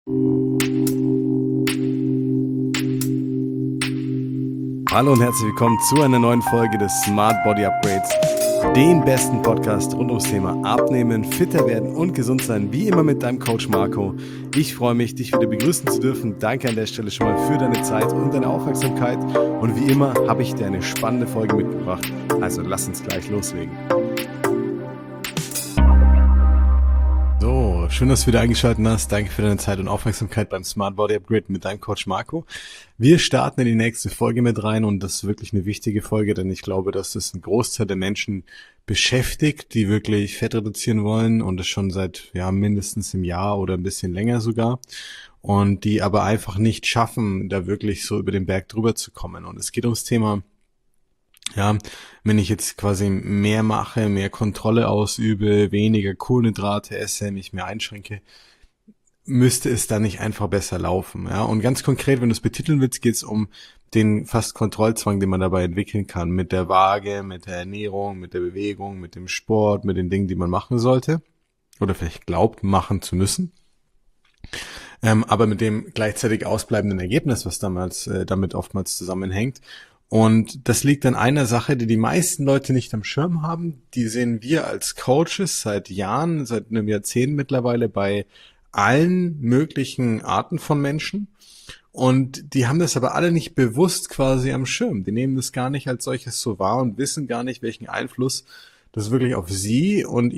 Hallo und herzlich willkommen zu einer neuen Folge des Smart Body Upgrades, dem besten Podcast rund ums Thema Abnehmen, fitter werden und gesund sein, wie immer mit deinem Coach Marco. Ich freue mich, dich wieder begrüßen zu dürfen. Danke an der Stelle schon mal für deine Zeit und deine Aufmerksamkeit. Und wie immer habe ich dir eine spannende Folge mitgebracht. Also lass uns gleich loslegen. So, schön, dass du wieder eingeschaltet hast. Danke für deine Zeit und Aufmerksamkeit beim Smart Body Upgrade mit deinem Coach Marco. Wir starten in die nächste Folge mit rein und das ist wirklich eine wichtige Folge, denn ich glaube, dass das einen Großteil der Menschen beschäftigt, die wirklich Fett reduzieren wollen und das schon seit mindestens einem Jahr oder ein bisschen länger sogar und die aber einfach nicht schaffen, da wirklich so über den Berg drüber zu kommen. Und es geht ums Thema, wenn ich jetzt quasi mehr mache, mehr Kontrolle ausübe, weniger Kohlenhydrate esse, mich mehr einschränke, müsste es dann nicht einfach besser laufen. Ja? Und ganz konkret, wenn du es betiteln willst, geht es um den fast Kontrollzwang, den man dabei entwickeln kann, mit der Waage, mit der Ernährung, mit der Bewegung, mit dem Sport, mit den Dingen, die man machen sollte oder vielleicht glaubt, machen zu müssen. Aber mit dem gleichzeitig ausbleibenden Ergebnis, was damit oftmals zusammenhängt. Und das liegt an einer Sache, die die meisten Leute nicht am Schirm haben. Die sehen wir als Coaches seit Jahren, seit einem Jahrzehnt mittlerweile bei allen möglichen Arten von Menschen. Und die haben das aber alle nicht bewusst quasi am Schirm. Die nehmen das gar nicht als solches so wahr und wissen gar nicht, welchen Einfluss das wirklich auf sie und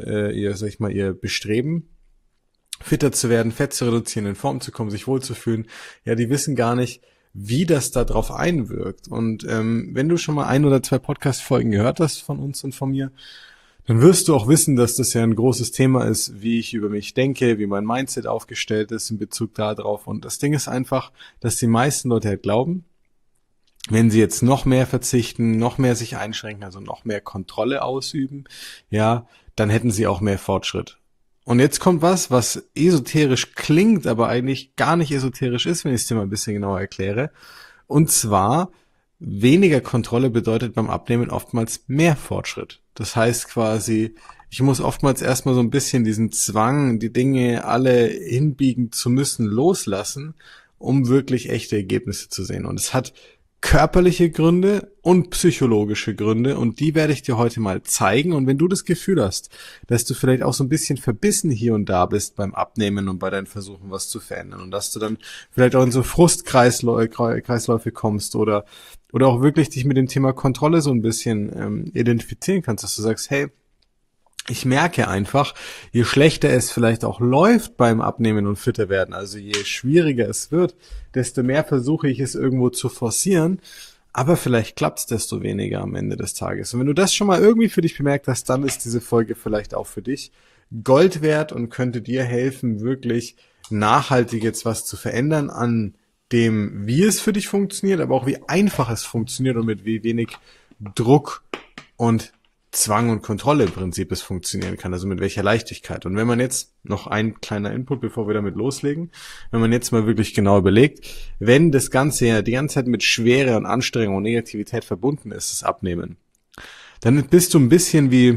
ihr Bestreben, fitter zu werden, Fett zu reduzieren, in Form zu kommen, sich wohlzufühlen. Ja, die wissen gar nicht, wie das da drauf einwirkt. Und wenn du schon mal 1 oder 2 Podcast-Folgen gehört hast von uns und von mir, dann wirst du auch wissen, dass das ja ein großes Thema ist, wie ich über mich denke, wie mein Mindset aufgestellt ist in Bezug darauf. Und das Ding ist einfach, dass die meisten Leute halt glauben, wenn sie jetzt noch mehr verzichten, noch mehr sich einschränken, also noch mehr Kontrolle ausüben, dann hätten sie auch mehr Fortschritt. Und jetzt kommt was esoterisch klingt, aber eigentlich gar nicht esoterisch ist, wenn ich es dir mal ein bisschen genauer erkläre. Und zwar, weniger Kontrolle bedeutet beim Abnehmen oftmals mehr Fortschritt. Das heißt quasi, ich muss oftmals erstmal so ein bisschen diesen Zwang, die Dinge alle hinbiegen zu müssen, loslassen, um wirklich echte Ergebnisse zu sehen. Und es hat körperliche Gründe und psychologische Gründe und die werde ich dir heute mal zeigen. Und wenn du das Gefühl hast, dass du vielleicht auch so ein bisschen verbissen hier und da bist beim Abnehmen und bei deinen Versuchen, was zu verändern und dass du dann vielleicht auch in so Frustkreisläufe kommst oder auch wirklich dich mit dem Thema Kontrolle so ein bisschen identifizieren kannst, dass du sagst, hey, ich merke einfach, je schlechter es vielleicht auch läuft beim Abnehmen und fitter werden, also je schwieriger es wird, desto mehr versuche ich es irgendwo zu forcieren, aber vielleicht klappt es desto weniger am Ende des Tages. Und wenn du das schon mal irgendwie für dich bemerkt hast, dann ist diese Folge vielleicht auch für dich Gold wert und könnte dir helfen, wirklich nachhaltig jetzt was zu verändern an dem, wie es für dich funktioniert, aber auch wie einfach es funktioniert und mit wie wenig Druck und Zwang und Kontrolle im Prinzip es funktionieren kann, also mit welcher Leichtigkeit. Und wenn man jetzt, noch ein kleiner Input, bevor wir damit loslegen, wenn man jetzt mal wirklich genau überlegt, wenn das Ganze ja die ganze Zeit mit Schwere und Anstrengung und Negativität verbunden ist, das Abnehmen, dann bist du ein bisschen wie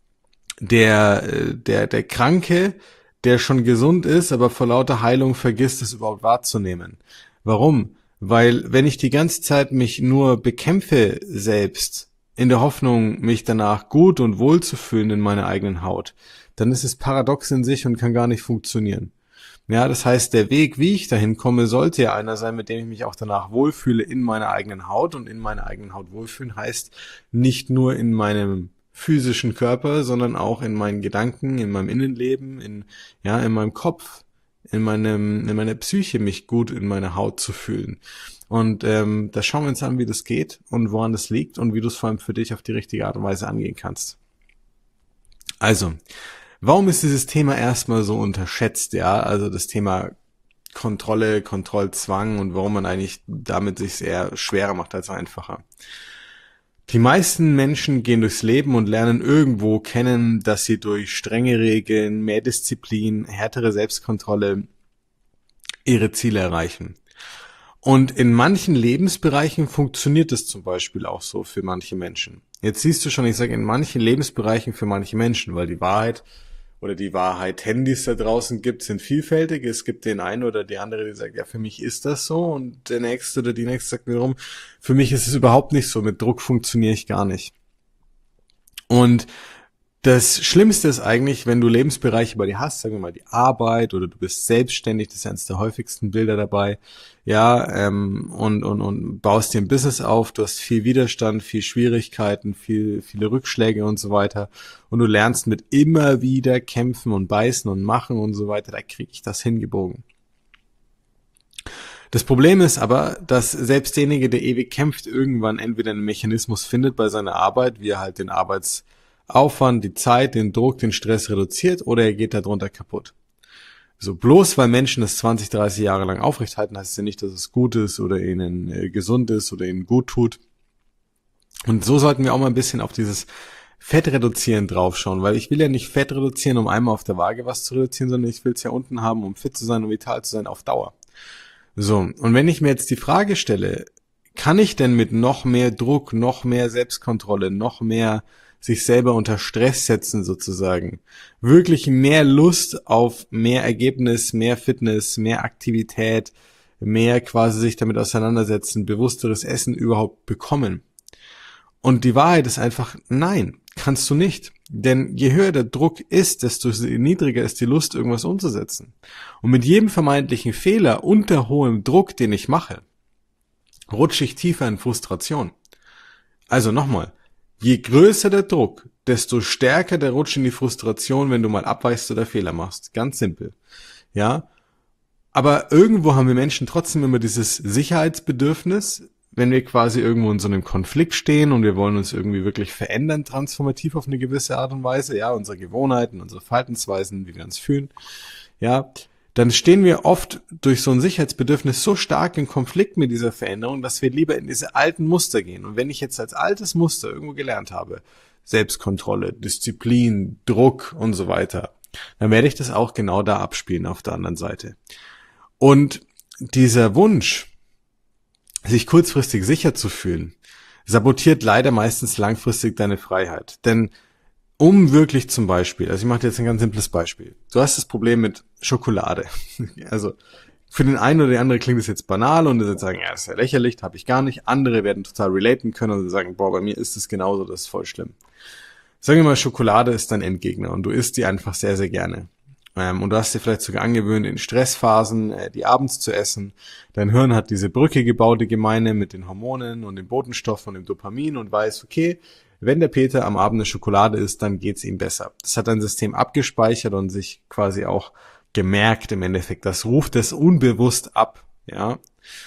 der Kranke, der schon gesund ist, aber vor lauter Heilung vergisst, es überhaupt wahrzunehmen. Warum? Weil wenn ich die ganze Zeit mich nur bekämpfe selbst, in der Hoffnung, mich danach gut und wohl zu fühlen in meiner eigenen Haut, dann ist es paradox in sich und kann gar nicht funktionieren. Ja, das heißt, der Weg, wie ich dahin komme, sollte ja einer sein, mit dem ich mich auch danach wohlfühle in meiner eigenen Haut. Und in meiner eigenen Haut wohlfühlen heißt nicht nur in meinem physischen Körper, sondern auch in meinen Gedanken, in meinem Innenleben, in meinem Kopf, in meiner Psyche, mich gut in meiner Haut zu fühlen. Und da schauen wir uns an, wie das geht und woran das liegt und wie du es vor allem für dich auf die richtige Art und Weise angehen kannst. Also, warum ist dieses Thema erstmal so unterschätzt? Ja, also das Thema Kontrolle, Kontrollzwang und warum man eigentlich damit sich eher schwerer macht als einfacher. Die meisten Menschen gehen durchs Leben und lernen irgendwo kennen, dass sie durch strenge Regeln, mehr Disziplin, härtere Selbstkontrolle ihre Ziele erreichen. Und in manchen Lebensbereichen funktioniert es zum Beispiel auch so für manche Menschen. Jetzt siehst du schon, ich sage in manchen Lebensbereichen für manche Menschen, weil die Wahrheit oder die Wahrheiten, die es da draußen gibt, sind vielfältig. Es gibt den einen oder die andere, die sagt, ja, für mich ist das so. Und der nächste oder die nächste sagt wiederum, für mich ist es überhaupt nicht so. Mit Druck funktioniere ich gar nicht. Und das Schlimmste ist eigentlich, wenn du Lebensbereiche bei dir hast, sagen wir mal die Arbeit oder du bist selbstständig, das ist eines der häufigsten Bilder dabei, ja, und baust dir ein Business auf, du hast viel Widerstand, viel Schwierigkeiten, viele Rückschläge und so weiter und du lernst mit immer wieder kämpfen und beißen und machen und so weiter, da kriege ich das hingebogen. Das Problem ist aber, dass selbst derjenige, der ewig kämpft, irgendwann entweder einen Mechanismus findet bei seiner Arbeit, wie er halt den Arbeitsaufwand, die Zeit, den Druck, den Stress reduziert, oder er geht darunter kaputt. So, bloß weil Menschen das 20, 30 Jahre lang aufrechthalten, heißt es ja nicht, dass es gut ist oder ihnen gesund ist oder ihnen gut tut. Und so sollten wir auch mal ein bisschen auf dieses Fett reduzieren draufschauen, weil ich will ja nicht Fett reduzieren, um einmal auf der Waage was zu reduzieren, sondern ich will es ja unten haben, um fit zu sein und vital zu sein auf Dauer. So, und wenn ich mir jetzt die Frage stelle, kann ich denn mit noch mehr Druck, noch mehr Selbstkontrolle, noch mehr sich selber unter Stress setzen sozusagen, wirklich mehr Lust auf mehr Ergebnis, mehr Fitness, mehr Aktivität, mehr quasi sich damit auseinandersetzen, bewussteres Essen überhaupt bekommen? Und die Wahrheit ist einfach, nein, kannst du nicht. Denn je höher der Druck ist, desto niedriger ist die Lust, irgendwas umzusetzen. Und mit jedem vermeintlichen Fehler unter hohem Druck, den ich mache, rutsche ich tiefer in Frustration. Also nochmal, je größer der Druck, desto stärker der Rutsch in die Frustration, wenn du mal abweichst oder Fehler machst. Ganz simpel. Ja. Aber irgendwo haben wir Menschen trotzdem immer dieses Sicherheitsbedürfnis, wenn wir quasi irgendwo in so einem Konflikt stehen und wir wollen uns irgendwie wirklich verändern, transformativ auf eine gewisse Art und Weise, ja, unsere Gewohnheiten, unsere Verhaltensweisen, wie wir uns fühlen, ja, dann stehen wir oft durch so ein Sicherheitsbedürfnis so stark in Konflikt mit dieser Veränderung, dass wir lieber in diese alten Muster gehen. Und wenn ich jetzt als altes Muster irgendwo gelernt habe, Selbstkontrolle, Disziplin, Druck und so weiter, dann werde ich das auch genau da abspielen auf der anderen Seite. Und dieser Wunsch, sich kurzfristig sicher zu fühlen, sabotiert leider meistens langfristig deine Freiheit. Denn um wirklich zum Beispiel, also ich mache dir jetzt ein ganz simples Beispiel. Du hast das Problem mit Schokolade. Also für den einen oder die andere klingt das jetzt banal und sie sagen, ja, das ist ja lächerlich, habe ich gar nicht. Andere werden total relaten können und sagen, boah, bei mir ist es genauso, das ist voll schlimm. Sagen wir mal, Schokolade ist dein Endgegner und du isst die einfach sehr, sehr gerne. Und du hast dir vielleicht sogar angewöhnt, in Stressphasen die abends zu essen. Dein Hirn hat diese Brücke gebaut, die Gemeine, mit den Hormonen und den Botenstoffen und dem Dopamin und weiß, okay, wenn der Peter am Abend eine Schokolade isst, dann geht's ihm besser. Das hat dein System abgespeichert und sich quasi auch gemerkt im Endeffekt. Das ruft es unbewusst ab, ja.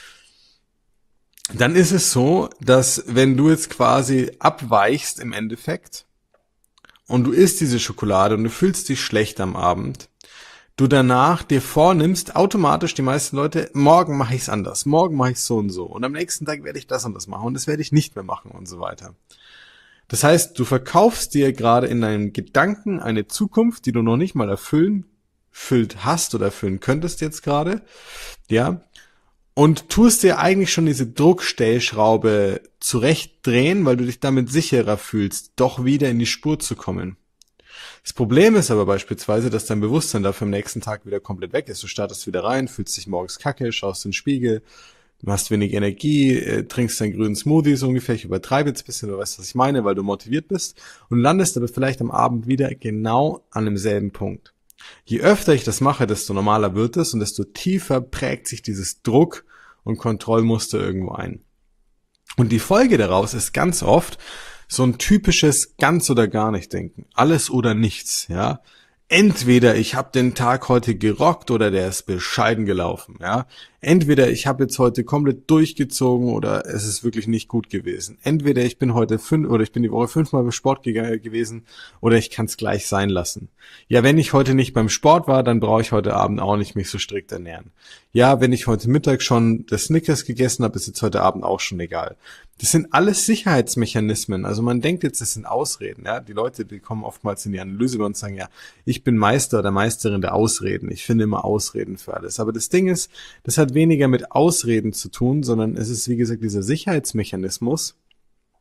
Dann ist es so, dass wenn du jetzt quasi abweichst im Endeffekt und du isst diese Schokolade und du fühlst dich schlecht am Abend, du danach dir vornimmst, automatisch die meisten Leute, morgen mache ich es anders, morgen mache ich es so und so und am nächsten Tag werde ich das und das machen und das werde ich nicht mehr machen und so weiter. Das heißt, du verkaufst dir gerade in deinem Gedanken eine Zukunft, die du noch nicht mal erfüllt hast oder erfüllen könntest jetzt gerade, ja, und tust dir eigentlich schon diese Druckstellschraube zurechtdrehen, weil du dich damit sicherer fühlst, doch wieder in die Spur zu kommen. Das Problem ist aber beispielsweise, dass dein Bewusstsein dafür am nächsten Tag wieder komplett weg ist. Du startest wieder rein, fühlst dich morgens kacke, schaust in den Spiegel, du hast wenig Energie, trinkst deinen grünen Smoothie so ungefähr, ich übertreibe jetzt ein bisschen, du weißt, was ich meine, weil du motiviert bist und landest aber vielleicht am Abend wieder genau an demselben Punkt. Je öfter ich das mache, desto normaler wird es und desto tiefer prägt sich dieses Druck- und Kontrollmuster irgendwo ein. Und die Folge daraus ist ganz oft so ein typisches ganz oder gar nicht denken. Alles oder nichts, ja. Entweder ich habe den Tag heute gerockt oder der ist bescheiden gelaufen, ja. Entweder ich habe jetzt heute komplett durchgezogen oder es ist wirklich nicht gut gewesen. Entweder ich bin die Woche 5-mal beim Sport gewesen oder ich kann es gleich sein lassen. Ja, wenn ich heute nicht beim Sport war, dann brauche ich heute Abend auch nicht mich so strikt ernähren. Ja, wenn ich heute Mittag schon das Snickers gegessen habe, ist jetzt heute Abend auch schon egal. Das sind alles Sicherheitsmechanismen. Also man denkt jetzt, das sind Ausreden. Ja, die Leute, die kommen oftmals in die Analyse bei uns und sagen, ja, ich bin Meister oder Meisterin der Ausreden. Ich finde immer Ausreden für alles. Aber das Ding ist, das hat weniger mit Ausreden zu tun, sondern es ist, wie gesagt, dieser Sicherheitsmechanismus,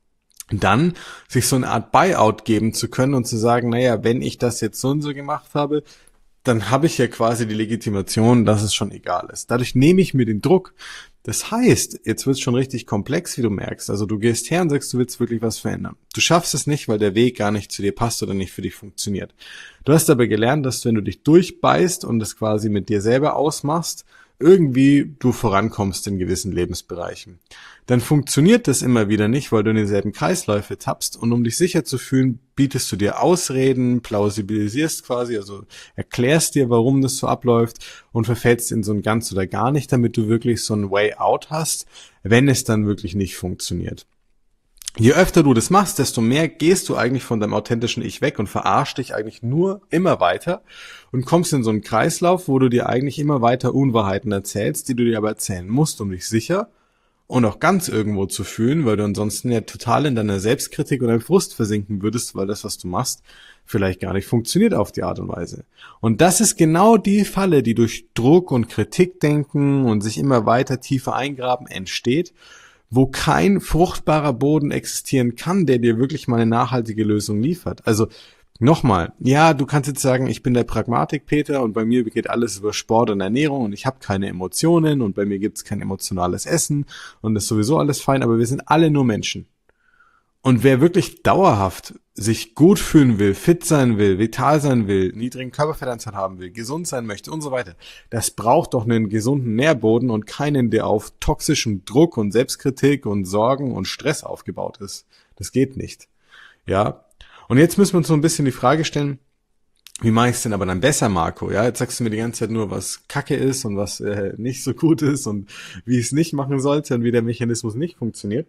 dann sich so eine Art Buyout geben zu können und zu sagen, naja, wenn ich das jetzt so und so gemacht habe, dann habe ich ja quasi die Legitimation, dass es schon egal ist. Dadurch nehme ich mir den Druck. Das heißt, jetzt wird es schon richtig komplex, wie du merkst. Also du gehst her und sagst, du willst wirklich was verändern. Du schaffst es nicht, weil der Weg gar nicht zu dir passt oder nicht für dich funktioniert. Du hast aber gelernt, dass wenn du dich durchbeißt und das quasi mit dir selber ausmachst, irgendwie du vorankommst in gewissen Lebensbereichen. Dann funktioniert das immer wieder nicht, weil du in denselben Kreisläufe tappst, und um dich sicher zu fühlen, bietest du dir Ausreden, plausibilisierst quasi, also erklärst dir, warum das so abläuft, und verfällst in so ein ganz oder gar nicht, damit du wirklich so ein Way out hast, wenn es dann wirklich nicht funktioniert. Je öfter du das machst, desto mehr gehst du eigentlich von deinem authentischen Ich weg und verarschst dich eigentlich nur immer weiter und kommst in so einen Kreislauf, wo du dir eigentlich immer weiter Unwahrheiten erzählst, die du dir aber erzählen musst, um dich sicher und auch ganz irgendwo zu fühlen, weil du ansonsten ja total in deiner Selbstkritik und deinem Frust versinken würdest, weil das, was du machst, vielleicht gar nicht funktioniert auf die Art und Weise. Und das ist genau die Falle, die durch Druck und Kritikdenken und sich immer weiter tiefer eingraben entsteht, wo kein fruchtbarer Boden existieren kann, der dir wirklich mal eine nachhaltige Lösung liefert. Also nochmal, ja, du kannst jetzt sagen, ich bin der Pragmatik-Peter und bei mir geht alles über Sport und Ernährung und ich habe keine Emotionen und bei mir gibt's kein emotionales Essen und ist sowieso alles fein, aber wir sind alle nur Menschen. Und wer wirklich dauerhaft sich gut fühlen will, fit sein will, vital sein will, niedrigen Körperfettanteil haben will, gesund sein möchte und so weiter, das braucht doch einen gesunden Nährboden und keinen, der auf toxischem Druck und Selbstkritik und Sorgen und Stress aufgebaut ist. Das geht nicht. Ja. Und jetzt müssen wir uns so ein bisschen die Frage stellen, wie mache ich es denn aber dann besser, Marco? Ja, jetzt sagst du mir die ganze Zeit nur, was Kacke ist und was nicht so gut ist und wie ich es nicht machen sollte und wie der Mechanismus nicht funktioniert.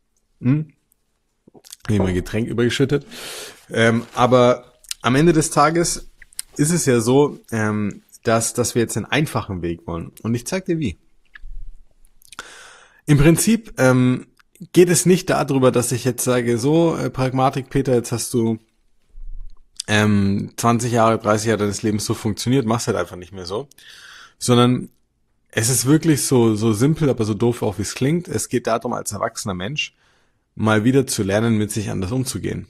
Habe ich mein Getränk übergeschüttet. Aber am Ende des Tages ist es ja so, dass wir jetzt einen einfachen Weg wollen. Und ich zeige dir wie. Im Prinzip geht es nicht darüber, dass ich jetzt sage, so, Pragmatik, Peter, jetzt hast du 20 Jahre, 30 Jahre deines Lebens so funktioniert, machst halt einfach nicht mehr so. Sondern es ist wirklich so simpel, aber so doof auch, wie es klingt. Es geht darum, als erwachsener Mensch mal wieder zu lernen, mit sich anders umzugehen.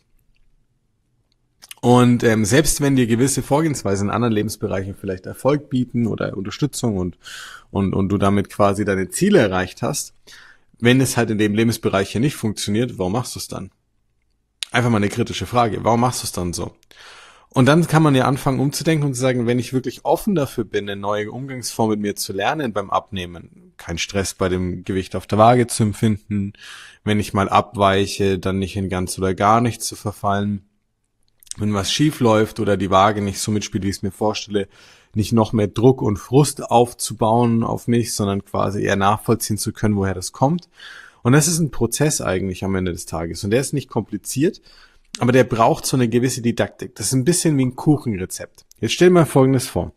Und selbst wenn dir gewisse Vorgehensweisen in anderen Lebensbereichen vielleicht Erfolg bieten oder Unterstützung und du damit quasi deine Ziele erreicht hast, wenn es halt in dem Lebensbereich hier nicht funktioniert, warum machst du es dann? Einfach mal eine kritische Frage. Warum machst du es dann so? Und dann kann man ja anfangen umzudenken und zu sagen, wenn ich wirklich offen dafür bin, eine neue Umgangsform mit mir zu lernen beim Abnehmen, kein Stress bei dem Gewicht auf der Waage zu empfinden, wenn ich mal abweiche, dann nicht in ganz oder gar nicht zu verfallen, wenn was schief läuft oder die Waage nicht so mitspielt, wie ich es mir vorstelle, nicht noch mehr Druck und Frust aufzubauen auf mich, sondern quasi eher nachvollziehen zu können, woher das kommt. Und das ist ein Prozess eigentlich am Ende des Tages. Und der ist nicht kompliziert, aber der braucht so eine gewisse Didaktik. Das ist ein bisschen wie ein Kuchenrezept. Jetzt stell dir mal Folgendes vor.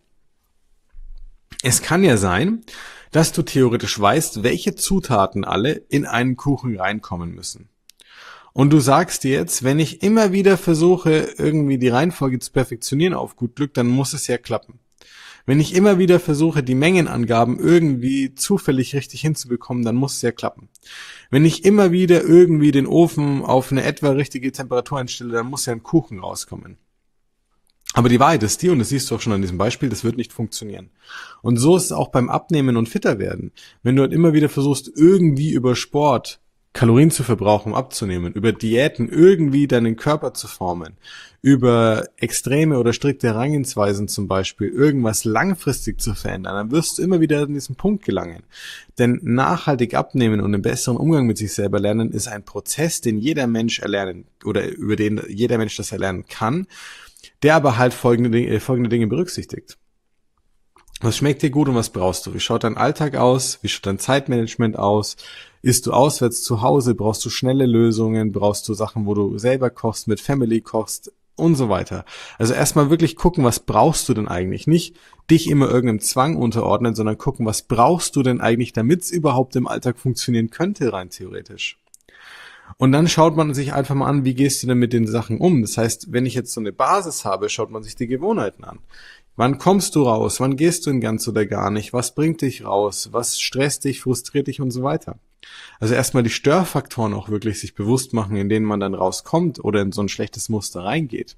Es kann ja sein, dass du theoretisch weißt, welche Zutaten alle in einen Kuchen reinkommen müssen. Und du sagst dir jetzt, wenn ich immer wieder versuche, irgendwie die Reihenfolge zu perfektionieren auf gut Glück, dann muss es ja klappen. Wenn ich immer wieder versuche, die Mengenangaben irgendwie zufällig richtig hinzubekommen, dann muss es ja klappen. Wenn ich immer wieder irgendwie den Ofen auf eine etwa richtige Temperatur einstelle, dann muss ja ein Kuchen rauskommen. Aber die Wahrheit ist die, und das siehst du auch schon an diesem Beispiel, das wird nicht funktionieren. Und so ist es auch beim Abnehmen und fitter werden. Wenn du halt immer wieder versuchst, irgendwie über Sport Kalorien zu verbrauchen, um abzunehmen, über Diäten irgendwie deinen Körper zu formen, über extreme oder strikte Herangehensweisen zum Beispiel, irgendwas langfristig zu verändern, dann wirst du immer wieder an diesen Punkt gelangen. Denn nachhaltig abnehmen und einen besseren Umgang mit sich selber lernen, ist ein Prozess, den jeder Mensch erlernen oder über den jeder Mensch das erlernen kann, der aber halt folgende Dinge berücksichtigt. Was schmeckt dir gut und was brauchst du? Wie schaut dein Alltag aus? Wie schaut dein Zeitmanagement aus? Isst du auswärts zu Hause? Brauchst du schnelle Lösungen? Brauchst du Sachen, wo du selber kochst, mit Family kochst und so weiter? Also erstmal wirklich gucken, was brauchst du denn eigentlich? Nicht dich immer irgendeinem Zwang unterordnen, sondern gucken, was brauchst du denn eigentlich, damit es überhaupt im Alltag funktionieren könnte, rein theoretisch. Und dann schaut man sich einfach mal an, wie gehst du denn mit den Sachen um? Das heißt, wenn ich jetzt so eine Basis habe, schaut man sich die Gewohnheiten an. Wann kommst du raus? Wann gehst du in ganz oder gar nicht? Was bringt dich raus? Was stresst dich, frustriert dich und so weiter? Also erstmal die Störfaktoren auch wirklich sich bewusst machen, in denen man dann rauskommt oder in so ein schlechtes Muster reingeht.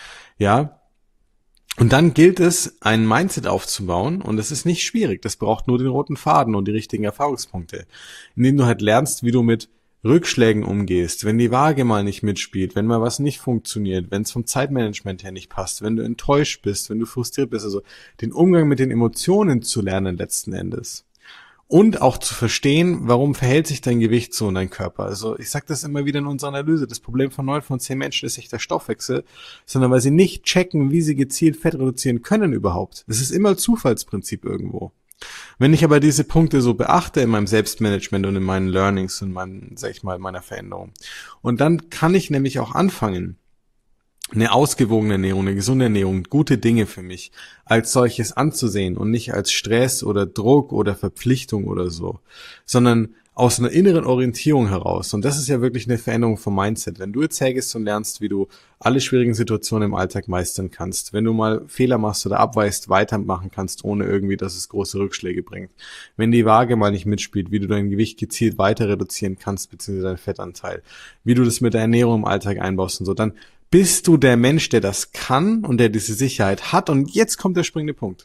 Ja, und dann gilt es, ein Mindset aufzubauen, und es ist nicht schwierig, das braucht nur den roten Faden und die richtigen Erfahrungspunkte, indem du halt lernst, wie du mit Rückschlägen umgehst, wenn die Waage mal nicht mitspielt, wenn mal was nicht funktioniert, wenn es vom Zeitmanagement her nicht passt, wenn du enttäuscht bist, wenn du frustriert bist, also den Umgang mit den Emotionen zu lernen letzten Endes. Und auch zu verstehen, warum verhält sich dein Gewicht so in deinem Körper. Also ich sage das immer wieder in unserer Analyse, das Problem von 9 von 10 Menschen ist nicht der Stoffwechsel, sondern weil sie nicht checken, wie sie gezielt Fett reduzieren können überhaupt. Es ist immer Zufallsprinzip irgendwo. Wenn ich aber diese Punkte so beachte in meinem Selbstmanagement und in meinen Learnings und meiner Veränderung, und dann kann ich nämlich auch anfangen, eine ausgewogene Ernährung, eine gesunde Ernährung, gute Dinge für mich als solches anzusehen und nicht als Stress oder Druck oder Verpflichtung oder so, sondern aus einer inneren Orientierung heraus. Und das ist ja wirklich eine Veränderung vom Mindset. Wenn du jetzt hergehst und lernst, wie du alle schwierigen Situationen im Alltag meistern kannst, wenn du mal Fehler machst oder abweichst, weitermachen kannst, ohne irgendwie, dass es große Rückschläge bringt. Wenn die Waage mal nicht mitspielt, wie du dein Gewicht gezielt weiter reduzieren kannst, beziehungsweise deinen Fettanteil, wie du das mit der Ernährung im Alltag einbaust und so, dann bist du der Mensch, der das kann und der diese Sicherheit hat. Und jetzt kommt der springende Punkt.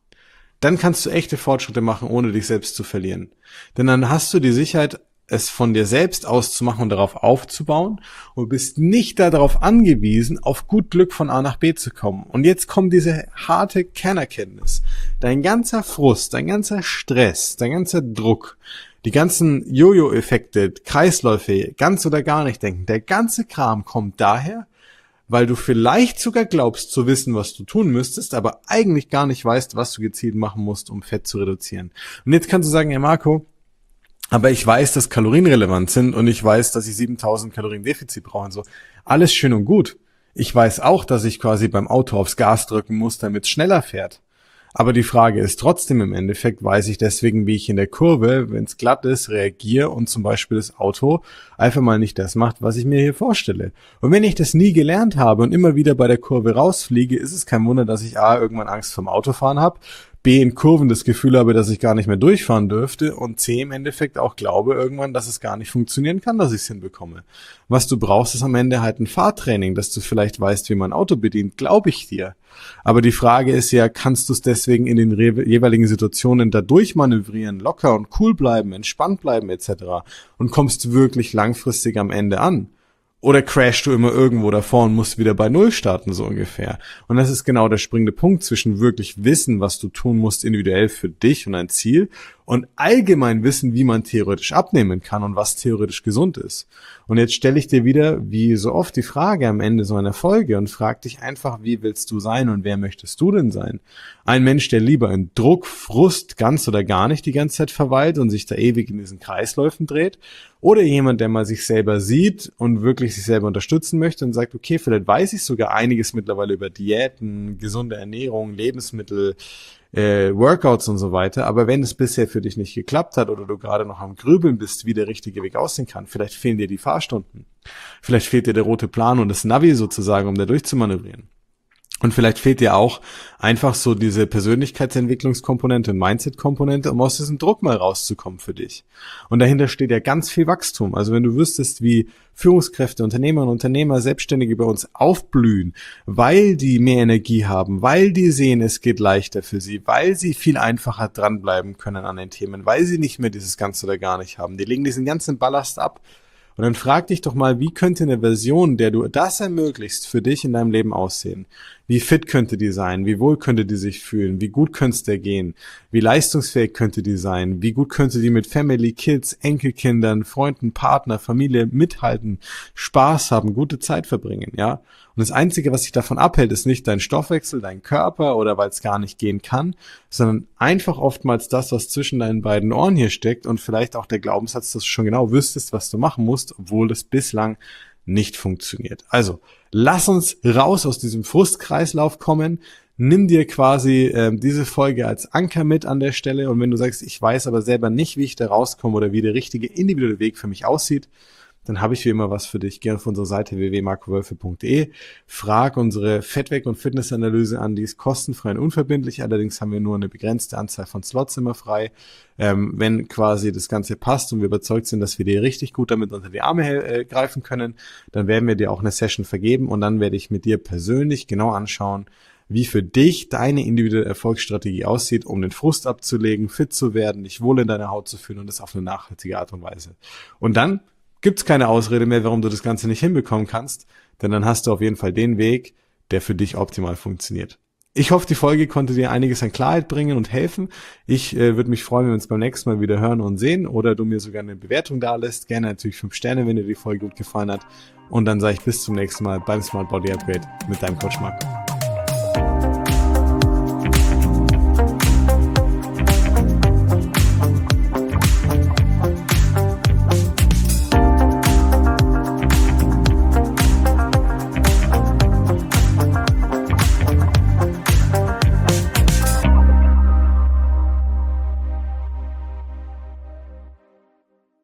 Dann kannst du echte Fortschritte machen, ohne dich selbst zu verlieren. Denn dann hast du die Sicherheit, es von dir selbst auszumachen und darauf aufzubauen und bist nicht darauf angewiesen, auf gut Glück von A nach B zu kommen. Und jetzt kommt diese harte Kernerkenntnis. Dein ganzer Frust, dein ganzer Stress, dein ganzer Druck, die ganzen Jojo-Effekte, Kreisläufe, ganz oder gar nicht denken, der ganze Kram kommt daher, weil du vielleicht sogar glaubst zu wissen, was du tun müsstest, aber eigentlich gar nicht weißt, was du gezielt machen musst, um Fett zu reduzieren. Und jetzt kannst du sagen, ja Marco, aber ich weiß, dass Kalorien relevant sind und ich weiß, dass ich 7000 Kalorien Defizit brauche und so. Alles schön und gut. Ich weiß auch, dass ich quasi beim Auto aufs Gas drücken muss, damit es schneller fährt. Aber die Frage ist trotzdem im Endeffekt, weiß ich deswegen, wie ich in der Kurve, wenn es glatt ist, reagiere und zum Beispiel das Auto einfach mal nicht das macht, was ich mir hier vorstelle. Und wenn ich das nie gelernt habe und immer wieder bei der Kurve rausfliege, ist es kein Wunder, dass ich A, irgendwann Angst vom Autofahren habe, B, in Kurven das Gefühl habe, dass ich gar nicht mehr durchfahren dürfte und C, im Endeffekt auch glaube irgendwann, dass es gar nicht funktionieren kann, dass ich es hinbekomme. Was du brauchst, ist am Ende halt ein Fahrtraining, dass du vielleicht weißt, wie man ein Auto bedient, glaube ich dir. Aber die Frage ist ja, kannst du es deswegen in den jeweiligen Situationen da durchmanövrieren, locker und cool bleiben, entspannt bleiben etc. und kommst wirklich langfristig am Ende an? Oder crashst du immer irgendwo davor und musst wieder bei Null starten, so ungefähr. Und das ist genau der springende Punkt zwischen wirklich wissen, was du tun musst individuell für dich und ein Ziel und allgemein wissen, wie man theoretisch abnehmen kann und was theoretisch gesund ist. Und jetzt stelle ich dir wieder, wie so oft, die Frage am Ende so einer Folge und frag dich einfach, wie willst du sein und wer möchtest du denn sein? Ein Mensch, der lieber in Druck, Frust, ganz oder gar nicht die ganze Zeit verweilt und sich da ewig in diesen Kreisläufen dreht? Oder jemand, der mal sich selber sieht und wirklich sich selber unterstützen möchte und sagt, okay, vielleicht weiß ich sogar einiges mittlerweile über Diäten, gesunde Ernährung, Lebensmittel, Workouts und so weiter, aber wenn es bisher für dich nicht geklappt hat oder du gerade noch am Grübeln bist, wie der richtige Weg aussehen kann, vielleicht fehlen dir die Fahrstunden, vielleicht fehlt dir der rote Plan und das Navi sozusagen, um da durchzumanövrieren. Und vielleicht fehlt dir auch einfach so diese Persönlichkeitsentwicklungskomponente und Mindset-Komponente, um aus diesem Druck mal rauszukommen für dich. Und dahinter steht ja ganz viel Wachstum. Also wenn du wüsstest, wie Führungskräfte, Unternehmerinnen und Unternehmer, Selbstständige bei uns aufblühen, weil die mehr Energie haben, weil die sehen, es geht leichter für sie, weil sie viel einfacher dranbleiben können an den Themen, weil sie nicht mehr dieses Ganze oder gar nicht haben. Die legen diesen ganzen Ballast ab. Und dann frag dich doch mal, wie könnte eine Version, der du das ermöglichst, für dich in deinem Leben aussehen? Wie fit könnte die sein? Wie wohl könnte die sich fühlen? Wie gut könnte es dir gehen? Wie leistungsfähig könnte die sein? Wie gut könnte die mit Family, Kids, Enkelkindern, Freunden, Partner, Familie mithalten, Spaß haben, gute Zeit verbringen, ja? Und das Einzige, was dich davon abhält, ist nicht dein Stoffwechsel, dein Körper oder weil es gar nicht gehen kann, sondern einfach oftmals das, was zwischen deinen beiden Ohren hier steckt und vielleicht auch der Glaubenssatz, dass du schon genau wüsstest, was du machen musst, obwohl das bislang nicht funktioniert. Also, lass uns raus aus diesem Frustkreislauf kommen. Nimm dir quasi diese Folge als Anker mit an der Stelle und wenn du sagst, ich weiß aber selber nicht, wie ich da rauskomme oder wie der richtige individuelle Weg für mich aussieht, dann habe ich wie immer was für dich. Geh auf unsere Seite www.marcowölfe.de, frag unsere Fettweg- und Fitnessanalyse an, die ist kostenfrei und unverbindlich, allerdings haben wir nur eine begrenzte Anzahl von Slots immer frei. Wenn quasi das Ganze passt und wir überzeugt sind, dass wir dir richtig gut damit unter die Arme greifen können, dann werden wir dir auch eine Session vergeben und dann werde ich mit dir persönlich genau anschauen, wie für dich deine individuelle Erfolgsstrategie aussieht, um den Frust abzulegen, fit zu werden, dich wohl in deiner Haut zu fühlen und das auf eine nachhaltige Art und Weise. Und dann gibt's keine Ausrede mehr, warum du das Ganze nicht hinbekommen kannst, denn dann hast du auf jeden Fall den Weg, der für dich optimal funktioniert. Ich hoffe, die Folge konnte dir einiges an Klarheit bringen und helfen. Ich würde mich freuen, wenn wir uns beim nächsten Mal wieder hören und sehen oder du mir sogar eine Bewertung da lässt. Gerne natürlich 5 Sterne, wenn dir die Folge gut gefallen hat. Und dann sage ich bis zum nächsten Mal beim Smart Body Upgrade mit deinem Coach Marco.